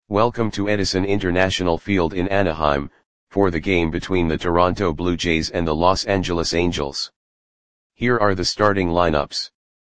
Welcome to Edison International Field in Anaheim, for the game between the Toronto Blue Jays and the Los Angeles Angels. Here are the starting lineups.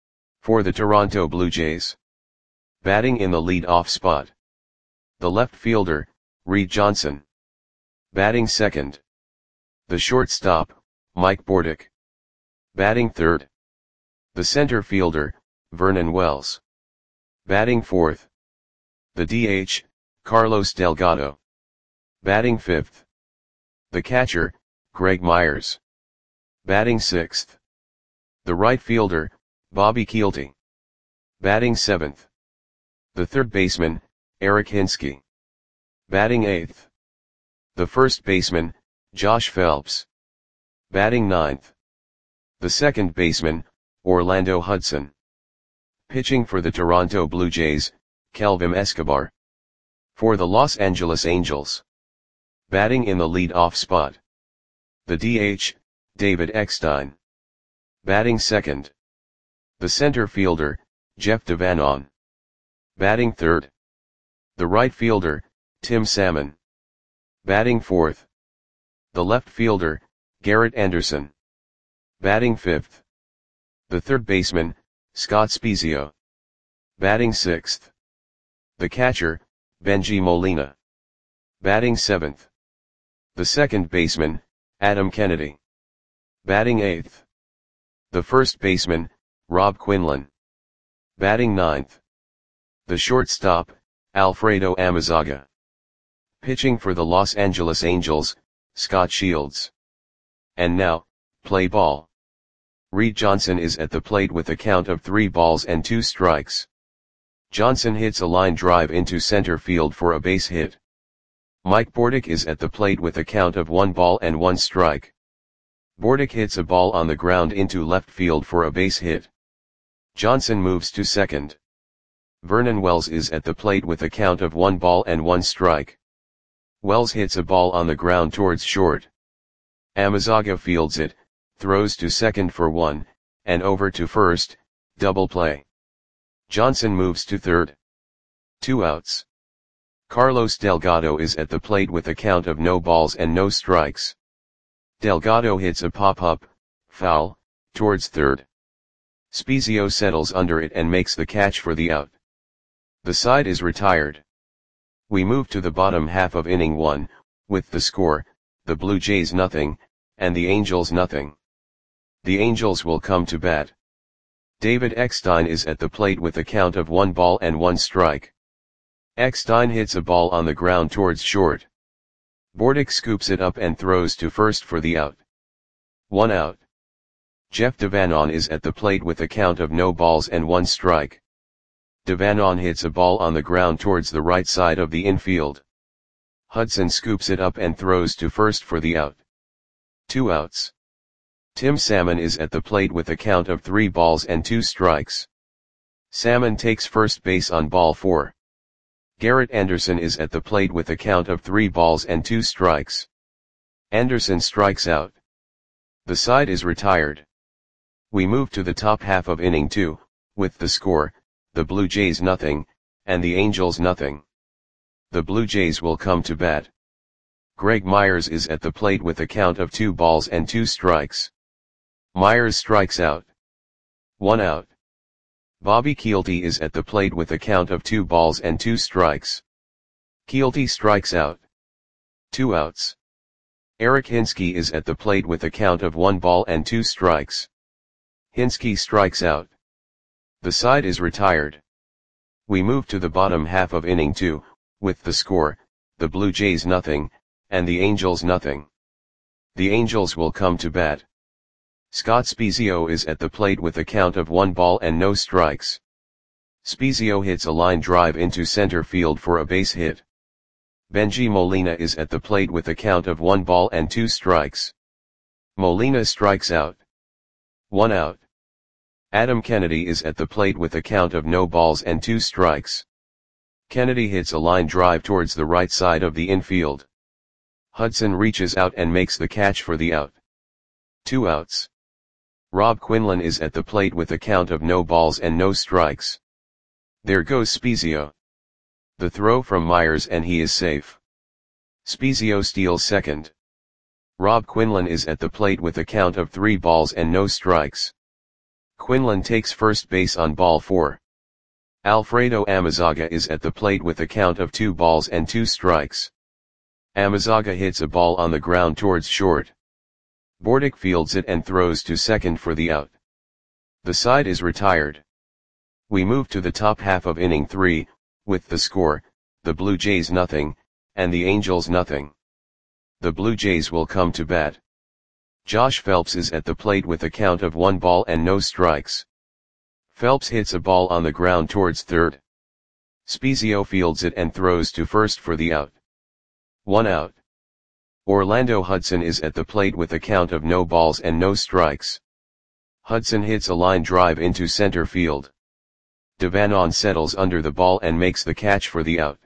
For the Toronto Blue Jays. Batting in the lead-off spot. The left fielder, Reed Johnson. Batting second. The shortstop, Mike Bordick. Batting third. The center fielder, Vernon Wells. Batting fourth. The DH, Carlos Delgado. Batting fifth. The catcher, Greg Myers. Batting sixth. The right fielder, Bobby Kielty. Batting seventh. The third baseman, Eric Hinske. Batting eighth. The first baseman, Josh Phelps. Batting ninth. The second baseman, Orlando Hudson. Pitching for the Toronto Blue Jays, Kelvin Escobar. For the Los Angeles Angels. Batting in the lead-off spot. The DH, David Eckstein. Batting second. The center fielder, Jeff Devanon. Batting third. The right fielder, Tim Salmon. Batting fourth. The left fielder, Garrett Anderson. Batting fifth. The third baseman, Scott Spiezio. Batting sixth. The catcher, Bengie Molina. Batting seventh. The second baseman, Adam Kennedy. Batting eighth. The first baseman, Rob Quinlan. Batting ninth. The shortstop, Alfredo Amezaga. Pitching for the Los Angeles Angels, Scott Shields. And now, play ball. Reed Johnson is at the plate with a count of 3 balls and 2 strikes. Johnson hits a line drive into center field for a base hit. Mike Bordick is at the plate with a count of 1 ball and 1 strike. Bordick hits a ball on the ground into left field for a base hit. Johnson moves to second. Vernon Wells is at the plate with a count of 1 ball and 1 strike. Wells hits a ball on the ground towards short. Amezaga fields it, throws to second for 1, and over to first, double play. Johnson moves to third. 2 outs. Carlos Delgado is at the plate with a count of no balls and no strikes. Delgado hits a pop-up, foul, towards third. Spiezio settles under it and makes the catch for the out. The side is retired. We move to the bottom half of inning 1, with the score, the Blue Jays nothing, and the Angels nothing. The Angels will come to bat. David Eckstein is at the plate with a count of 1 ball and 1 strike. Eckstein hits a ball on the ground towards short. Bordick scoops it up and throws to first for the out. 1 out. Jeff Devanon is at the plate with a count of no balls and 1 strike. Devanon hits a ball on the ground towards the right side of the infield. Hudson scoops it up and throws to first for the out. 2 outs. Tim Salmon is at the plate with a count of 3 balls and 2 strikes. Salmon takes first base on ball 4. Garrett Anderson is at the plate with a count of 3 balls and 2 strikes. Anderson strikes out. The side is retired. We move to the top half of inning 2, with the score, the Blue Jays nothing, and the Angels nothing. The Blue Jays will come to bat. Greg Myers is at the plate with a count of 2 balls and 2 strikes. Myers strikes out. 1 out. Bobby Kielty is at the plate with a count of 2 balls and 2 strikes. Kielty strikes out. 2 outs. Eric Hinske is at the plate with a count of 1 ball and 2 strikes. Hinske strikes out. The side is retired. We move to the bottom half of inning 2, with the score, the Blue Jays nothing, and the Angels nothing. The Angels will come to bat. Scott Spiezio is at the plate with a count of 1 ball and no strikes. Spiezio hits a line drive into center field for a base hit. Bengie Molina is at the plate with a count of 1 ball and 2 strikes. Molina strikes out. 1 out. Adam Kennedy is at the plate with a count of no balls and 2 strikes. Kennedy hits a line drive towards the right side of the infield. Hudson reaches out and makes the catch for the out. 2 outs. Rob Quinlan is at the plate with a count of no balls and no strikes. There goes Spiezio. The throw from Myers and he is safe. Spiezio steals second. Rob Quinlan is at the plate with a count of 3 balls and no strikes. Quinlan takes first base on ball 4. Alfredo Amezaga is at the plate with a count of 2 balls and 2 strikes. Amezaga hits a ball on the ground towards short. Bordick fields it and throws to second for the out. The side is retired. We move to the top half of inning 3, with the score, the Blue Jays nothing, and the Angels nothing. The Blue Jays will come to bat. Josh Phelps is at the plate with a count of 1 ball and no strikes. Phelps hits a ball on the ground towards third. Spiezio fields it and throws to first for the out. 1 out. Orlando Hudson is at the plate with a count of no balls and no strikes. Hudson hits a line drive into center field. Devanon settles under the ball and makes the catch for the out.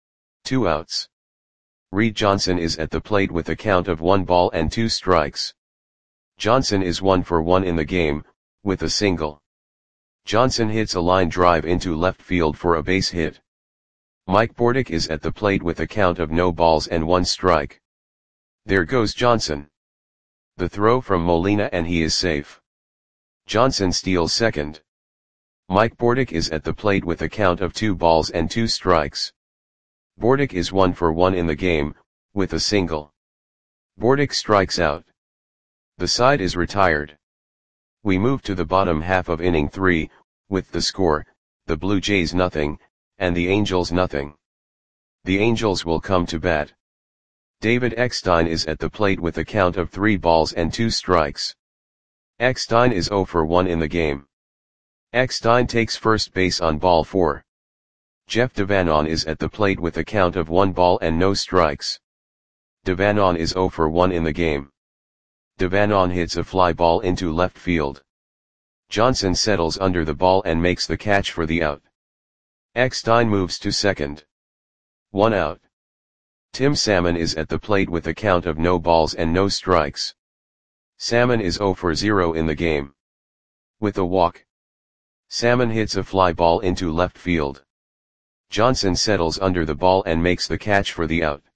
2 outs. Reed Johnson is at the plate with a count of 1 ball and 2 strikes. Johnson is 1 for 1 in the game, with a single. Johnson hits a line drive into left field for a base hit. Mike Bordick is at the plate with a count of no balls and 1 strike. There goes Johnson. The throw from Molina and he is safe. Johnson steals second. Mike Bordick is at the plate with a count of 2 balls and 2 strikes. Bordick is 1 for 1 in the game, with a single. Bordick strikes out. The side is retired. We move to the bottom half of inning 3, with the score, the Blue Jays nothing, and the Angels nothing. The Angels will come to bat. David Eckstein is at the plate with a count of 3 balls and 2 strikes. Eckstein is 0 for 1 in the game. Eckstein takes first base on ball 4. Jeff Devanon is at the plate with a count of 1 ball and no strikes. Devanon is 0 for 1 in the game. Devanon hits a fly ball into left field. Johnson settles under the ball and makes the catch for the out. Eckstein moves to second. 1 out. Tim Salmon is at the plate with a count of no balls and no strikes. Salmon is 0 for 0 in the game. With a walk. Salmon hits a fly ball into left field. Johnson settles under the ball and makes the catch for the out.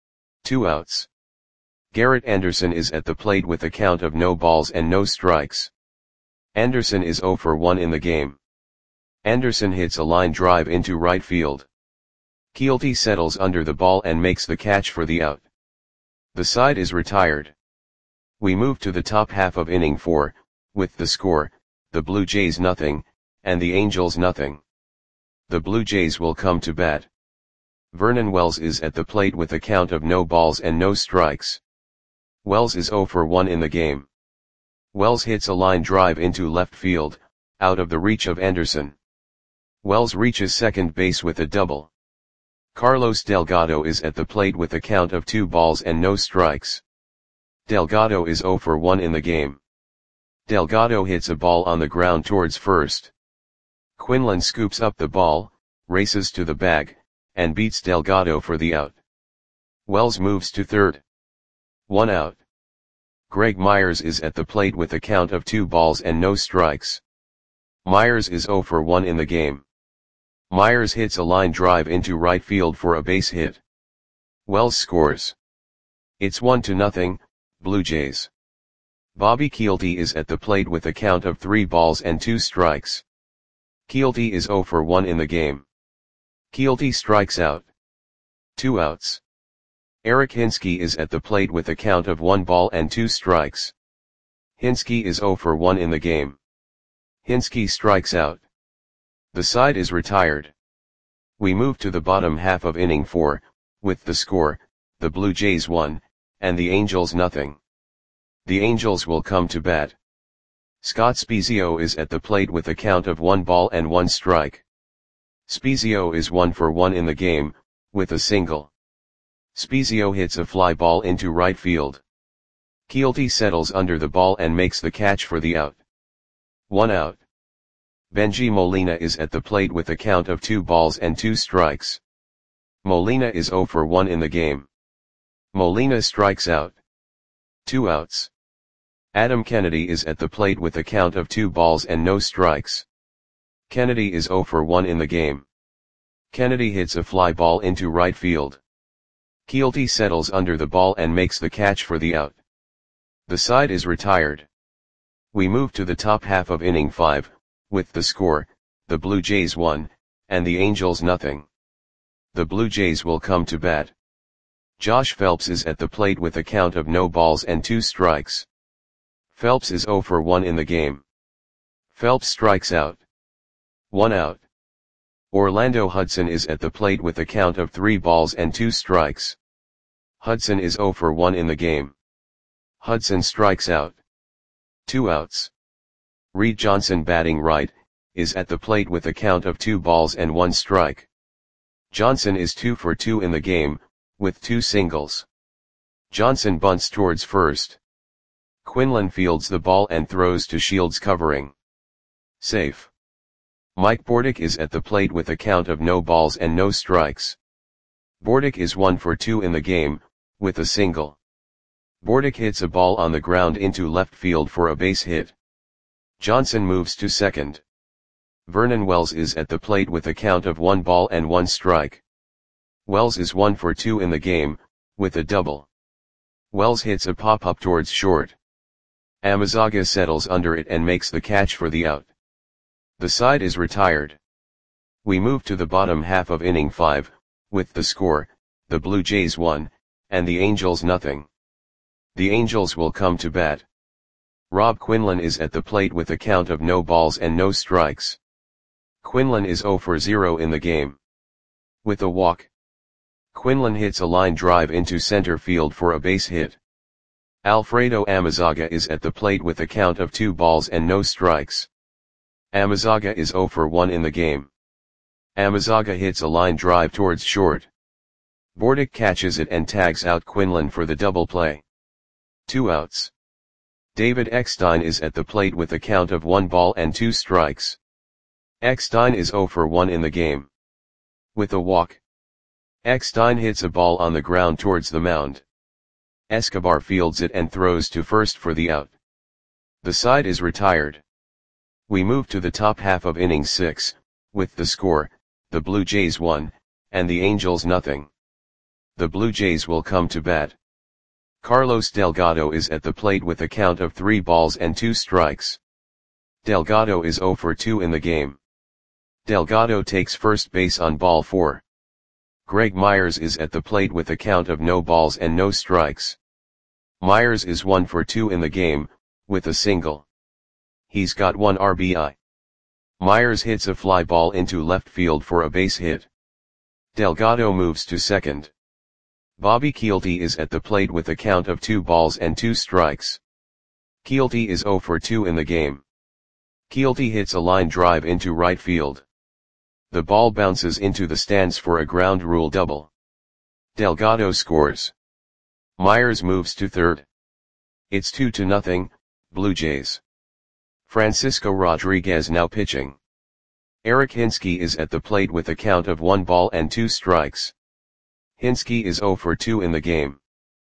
2 outs. Garrett Anderson is at the plate with a count of no balls and no strikes. Anderson is 0 for 1 in the game. Anderson hits a line drive into right field. Keelty settles under the ball and makes the catch for the out. The side is retired. We move to the top half of inning 4, with the score, the Blue Jays nothing, and the Angels nothing. The Blue Jays will come to bat. Vernon Wells is at the plate with a count of no balls and no strikes. Wells is 0 for 1 in the game. Wells hits a line drive into left field, out of the reach of Anderson. Wells reaches second base with a double. Carlos Delgado is at the plate with a count of 2 balls and no strikes. Delgado is 0 for 1 in the game. Delgado hits a ball on the ground towards first. Quinlan scoops up the ball, races to the bag, and beats Delgado for the out. Wells moves to third. 1 out. Greg Myers is at the plate with a count of 2 balls and no strikes. Myers is 0 for 1 in the game. Myers hits a line drive into right field for a base hit. Wells scores. It's 1-0, Blue Jays. Bobby Keelty is at the plate with a count of 3 balls and 2 strikes. Keelty is 0 for 1 in the game. Keelty strikes out. 2 outs. Eric Hinske is at the plate with a count of 1 ball and 2 strikes. Hinske is 0 for 1 in the game. Hinske strikes out. The side is retired. We move to the bottom half of inning 4, with the score, the Blue Jays 1, and the Angels nothing. The Angels will come to bat. Scott Spiezio is at the plate with a count of 1 ball and 1 strike. Spiezio is 1 for 1 in the game, with a single. Spiezio hits a fly ball into right field. Keelty settles under the ball and makes the catch for the out. 1 out. Benji Molina is at the plate with a count of 2 balls and 2 strikes. Molina is 0 for 1 in the game. Molina strikes out. 2 outs. Adam Kennedy is at the plate with a count of 2 balls and no strikes. Kennedy is 0 for 1 in the game. Kennedy hits a fly ball into right field. Keelty settles under the ball and makes the catch for the out. The side is retired. We move to the top half of inning 5, with the score, the Blue Jays 1, and the Angels nothing. The Blue Jays will come to bat. Josh Phelps is at the plate with a count of no balls and 2 strikes. Phelps is 0 for 1 in the game. Phelps strikes out. 1 out. Orlando Hudson is at the plate with a count of 3 balls and 2 strikes. Hudson is 0 for 1 in the game. Hudson strikes out. 2 outs. Reed Johnson, batting right, is at the plate with a count of 2 balls and 1 strike. Johnson is 2 for 2 in the game, with 2 singles. Johnson bunts towards first. Quinlan fields the ball and throws to Shields, covering. Safe. Mike Bordick is at the plate with a count of no balls and no strikes. Bordick is 1 for 2 in the game, with a single. Bordick hits a ball on the ground into left field for a base hit. Johnson moves to second. Vernon Wells is at the plate with a count of 1 ball and 1 strike. Wells is 1 for 2 in the game, with a double. Wells hits a pop-up towards short. Amezaga settles under it and makes the catch for the out. The side is retired. We move to the bottom half of inning 5, with the score, the Blue Jays 1, and the Angels nothing. The Angels will come to bat. Rob Quinlan is at the plate with a count of no balls and no strikes. Quinlan is 0 for 0 in the game. With a walk. Quinlan hits a line drive into center field for a base hit. Alfredo Amezaga is at the plate with a count of 2 balls and no strikes. Amezaga is 0 for 1 in the game. Amezaga hits a line drive towards short. Bordick catches it and tags out Quinlan for the double play. 2 outs. David Eckstein is at the plate with a count of 1 ball and 2 strikes. Eckstein is 0 for 1 in the game. With a walk. Eckstein hits a ball on the ground towards the mound. Escobar fields it and throws to first for the out. The side is retired. We move to the top half of inning 6, with the score, the Blue Jays 1, and the Angels nothing. The Blue Jays will come to bat. Carlos Delgado is at the plate with a count of 3 balls and 2 strikes. Delgado is 0 for 2 in the game. Delgado takes first base on ball 4. Greg Myers is at the plate with a count of no balls and no strikes. Myers is 1 for 2 in the game, with a single. He's got 1 RBI. Myers hits a fly ball into left field for a base hit. Delgado moves to second. Bobby Keelty is at the plate with a count of 2 balls and 2 strikes. Keelty is 0 for 2 in the game. Keelty hits a line drive into right field. The ball bounces into the stands for a ground rule double. Delgado scores. Myers moves to third. It's 2-0, Blue Jays. Francisco Rodriguez now pitching. Eric Hinske is at the plate with a count of 1 ball and 2 strikes. Hinske is 0 for 2 in the game.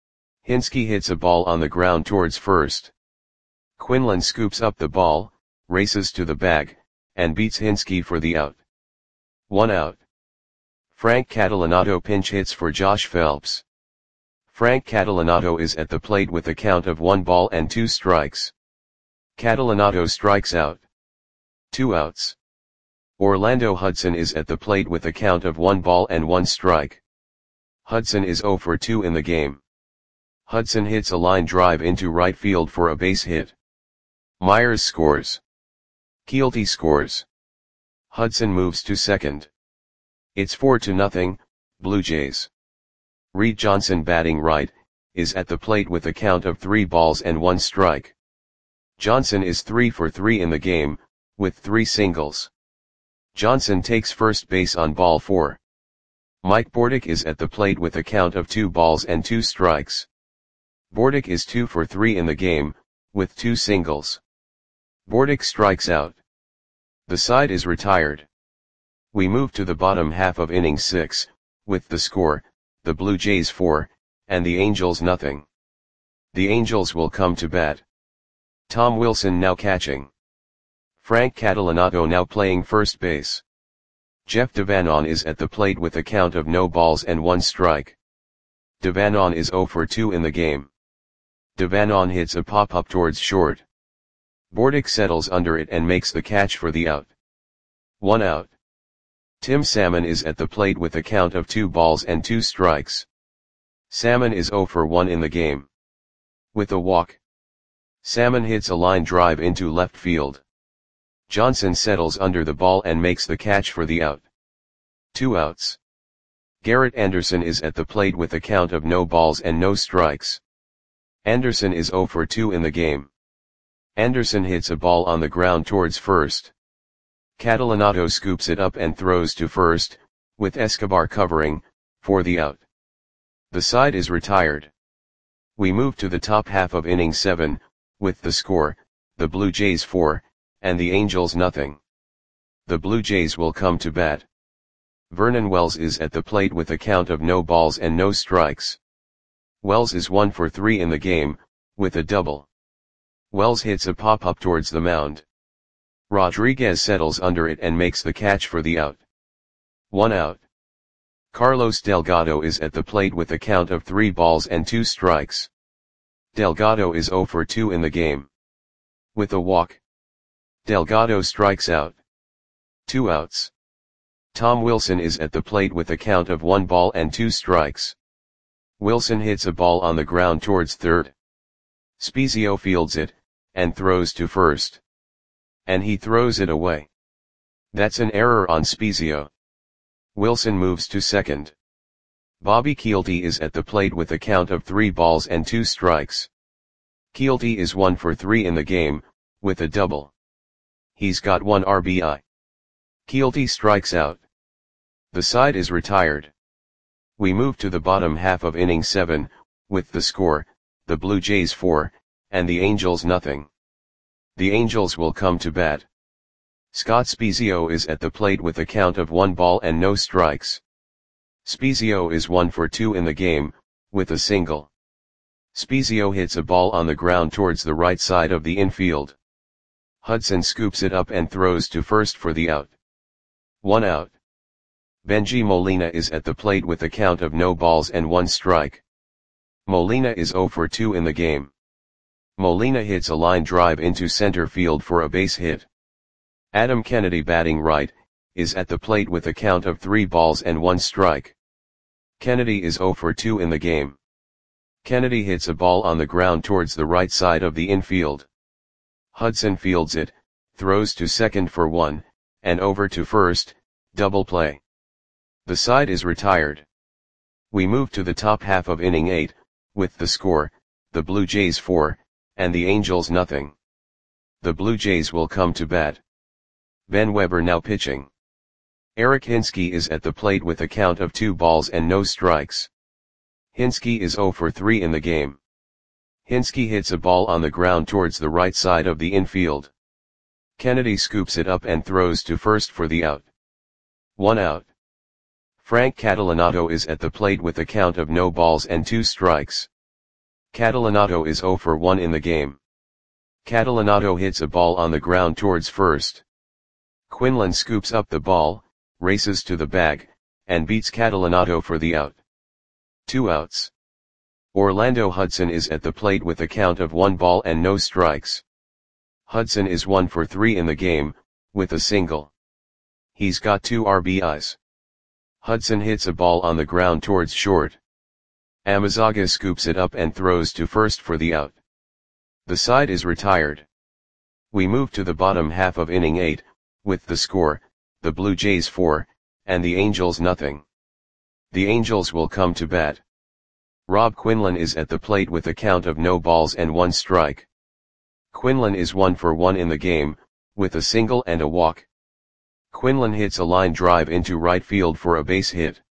Hinske hits a ball on the ground towards first. Quinlan scoops up the ball, races to the bag, and beats Hinske for the out. 1 out. Frank Catalanato pinch hits for Josh Phelps. Frank Catalanato is at the plate with a count of 1 ball and 2 strikes. Catalanato strikes out. 2 outs. Orlando Hudson is at the plate with a count of 1 ball and 1 strike. Hudson is 0 for 2 in the game. Hudson hits a line drive into right field for a base hit. Myers scores. Keelty scores. Hudson moves to second. It's 4-0, Blue Jays. Reed Johnson, batting right, is at the plate with a count of 3 balls and 1 strike. Johnson is 3 for 3 in the game, with 3 singles. Johnson takes first base on ball 4. Mike Bordick is at the plate with a count of 2 balls and 2 strikes. Bordick is 2 for 3 in the game, with 2 singles. Bordick strikes out. The side is retired. We move to the bottom half of inning 6, with the score, the Blue Jays 4, and the Angels nothing. The Angels will come to bat. Tom Wilson now catching. Frank Catalanato now playing first base. Jeff Devanon is at the plate with a count of no balls and 1 strike. Devanon is 0 for 2 in the game. Devanon hits a pop-up towards short. Bordick settles under it and makes the catch for the out. 1 out. Tim Salmon is at the plate with a count of 2 balls and 2 strikes. Salmon is 0 for 1 in the game. With a walk, Salmon hits a line drive into left field. Johnson settles under the ball and makes the catch for the out. 2 outs. Garrett Anderson is at the plate with a count of no balls and no strikes. Anderson is 0 for 2 in the game. Anderson hits a ball on the ground towards first. Catalanato scoops it up and throws to first, with Escobar covering, for the out. The side is retired. We move to the top half of inning 7, with the score, the Blue Jays 4, and the Angels nothing. The Blue Jays will come to bat. Vernon Wells is at the plate with a count of no balls and no strikes. Wells is 1 for 3 in the game, with a double. Wells hits a pop-up towards the mound. Rodriguez settles under it and makes the catch for the out. 1 out. Carlos Delgado is at the plate with a count of 3 balls and 2 strikes. Delgado is 0 for 2 in the game. With a walk, Delgado strikes out. 2 outs. Tom Wilson is at the plate with a count of 1 ball and 2 strikes. Wilson hits a ball on the ground towards third. Spezio fields it, and throws to first. And he throws it away. That's an error on Spezio. Wilson moves to second. Bobby Kielty is at the plate with a count of 3 balls and 2 strikes. Kielty is 1 for 3 in the game, with a double. He's got 1 RBI. Kielty strikes out. The side is retired. We move to the bottom half of inning 7, with the score, the Blue Jays 4, and the Angels nothing. The Angels will come to bat. Scott Spezio is at the plate with a count of 1 ball and no strikes. Spezio is 1 for 2 in the game, with a single. Spezio hits a ball on the ground towards the right side of the infield. Hudson scoops it up and throws to first for the out. 1 out. Benji Molina is at the plate with a count of no balls and 1 strike. Molina is 0 for 2 in the game. Molina hits a line drive into center field for a base hit. Adam Kennedy, batting right, is at the plate with a count of 3 balls and 1 strike. Kennedy is 0 for 2 in the game. Kennedy hits a ball on the ground towards the right side of the infield. Hudson fields it, throws to second for 1, and over to first, double play. The side is retired. We move to the top half of inning 8, with the score, the Blue Jays 4, and the Angels nothing. The Blue Jays will come to bat. Ben Weber now pitching. Eric Hinske is at the plate with a count of 2 balls and no strikes. Hinske is 0 for 3 in the game. Hinske hits a ball on the ground towards the right side of the infield. Kennedy scoops it up and throws to first for the out. 1 out. Frank Catalanato is at the plate with a count of no balls and 2 strikes. Catalanato is 0 for 1 in the game. Catalanato hits a ball on the ground towards first. Quinlan scoops up the ball, races to the bag, and beats Catalanato for the out. 2 outs. Orlando Hudson is at the plate with a count of 1 ball and no strikes. Hudson is 1 for 3 in the game, with a single. He's got 2 RBIs. Hudson hits a ball on the ground towards short. Amazaga scoops it up and throws to first for the out. The side is retired. We move to the bottom half of inning 8, with the score, the Blue Jays 4, and the Angels nothing. The Angels will come to bat. Rob Quinlan is at the plate with a count of no balls and 1 strike. Quinlan is 1 for 1 in the game, with a single and a walk. Quinlan hits a line drive into right field for a base hit.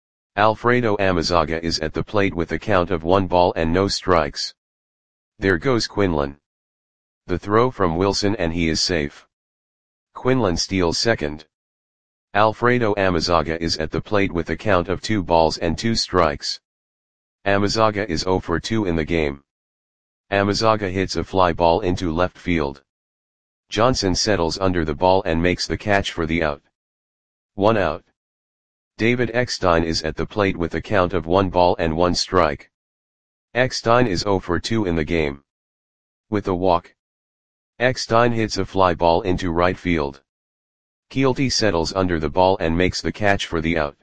Alfredo Amazaga is at the plate with a count of 1 ball and no strikes. There goes Quinlan. The throw from Wilson and he is safe. Quinlan steals second. Alfredo Amazaga is at the plate with a count of 2 balls and 2 strikes. Amazaga is 0 for 2 in the game. Amazaga hits a fly ball into left field. Johnson settles under the ball and makes the catch for the out. 1 out. David Eckstein is at the plate with a count of 1 ball and 1 strike. Eckstein is 0 for 2 in the game. With a walk, Eckstein hits a fly ball into right field. Keelty settles under the ball and makes the catch for the out.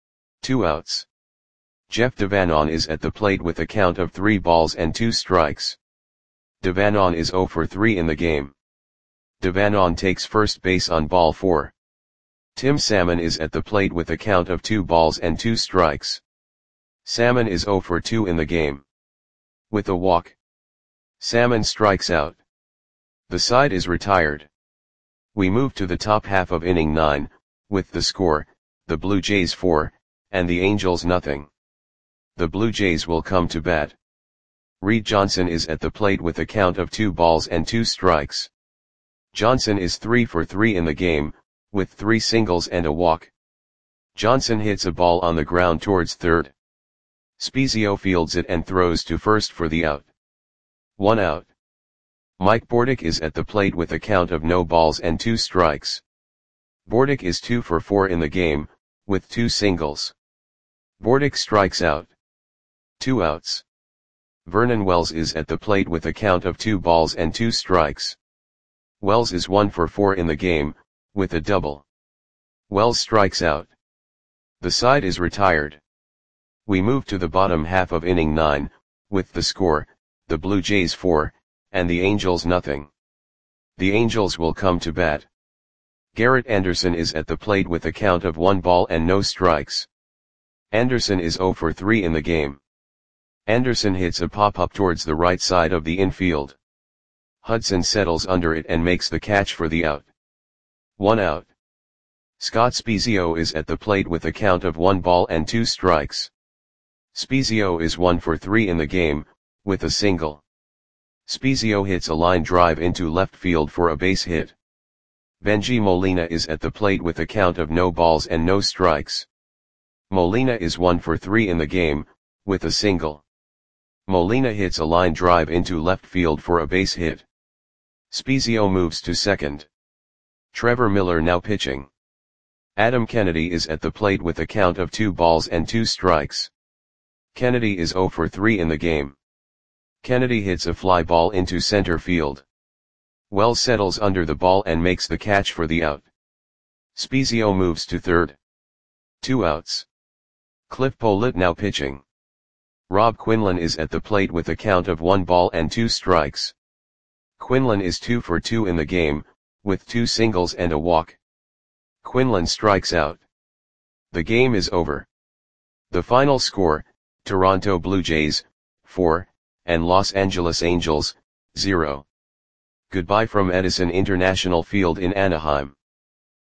2 outs. Jeff Devanon is at the plate with a count of 3 balls and 2 strikes. Devanon is 0 for 3 in the game. Devanon takes first base on ball 4. Tim Salmon is at the plate with a count of 2 balls and 2 strikes. Salmon is 0 for 2 in the game. With a walk, Salmon strikes out. The side is retired. We move to the top half of inning 9, with the score, the Blue Jays 4, and the Angels nothing. The Blue Jays will come to bat. Reed Johnson is at the plate with a count of 2 balls and 2 strikes. Johnson is 3 for 3 in the game, with 3 singles and a walk. Johnson hits a ball on the ground towards third. Spezio fields it and throws to first for the out. 1 out. Mike Bordick is at the plate with a count of no balls and 2 strikes. Bordick is 2 for 4 in the game, with 2 singles. Bordick strikes out. 2 outs. Vernon Wells is at the plate with a count of 2 balls and 2 strikes. Wells is 1 for 4 in the game, with a double. Wells strikes out. The side is retired. We move to the bottom half of inning 9, with the score, the Blue Jays 4, and the Angels nothing. The Angels will come to bat. Garrett Anderson is at the plate with a count of 1 ball and no strikes. Anderson is 0 for 3 in the game. Anderson hits a pop-up towards the right side of the infield. Hudson settles under it and makes the catch for the out. 1 out. Scott Spezio is at the plate with a count of 1 ball and 2 strikes. Spezio is 1 for 3 in the game, with a single. Spezio hits a line drive into left field for a base hit. Benji Molina is at the plate with a count of no balls and no strikes. Molina is 1 for 3 in the game, with a single. Molina hits a line drive into left field for a base hit. Spezio moves to second. Trevor Miller now pitching. Adam Kennedy is at the plate with a count of 2 balls and 2 strikes. Kennedy is 0 for 3 in the game. Kennedy hits a fly ball into center field. Wells settles under the ball and makes the catch for the out. Spezio moves to third. 2 outs. Cliff Pollitt now pitching. Rob Quinlan is at the plate with a count of 1 ball and 2 strikes. Quinlan is 2 for 2 in the game, with 2 singles and a walk. Quinlan strikes out. The game is over. The final score, Toronto Blue Jays, 4, and Los Angeles Angels, 0. Goodbye from Edison International Field in Anaheim.